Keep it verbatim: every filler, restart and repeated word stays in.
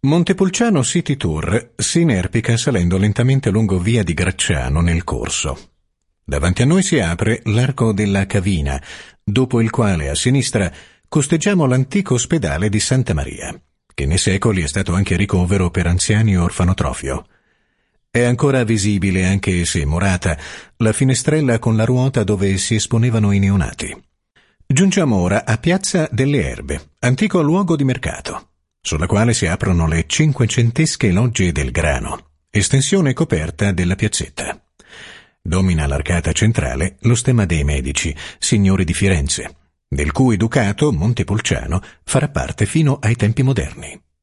Montepulciano City Tour si inerpica salendo lentamente lungo via di Gracciano nel corso. Davanti a noi si apre l'arco della Cavina, dopo il quale a sinistra costeggiamo l'antico ospedale di Santa Maria, che nei secoli è stato anche ricovero per anziani e orfanotrofio. È ancora visibile, anche se morata, la finestrella con la ruota dove si esponevano i neonati. Giungiamo ora a Piazza delle Erbe, antico luogo di mercato, sulla quale si aprono le cinquecentesche logge del grano, estensione coperta della piazzetta. Domina l'arcata centrale lo stemma dei Medici, signori di Firenze, del cui ducato Montepulciano farà parte fino ai tempi moderni.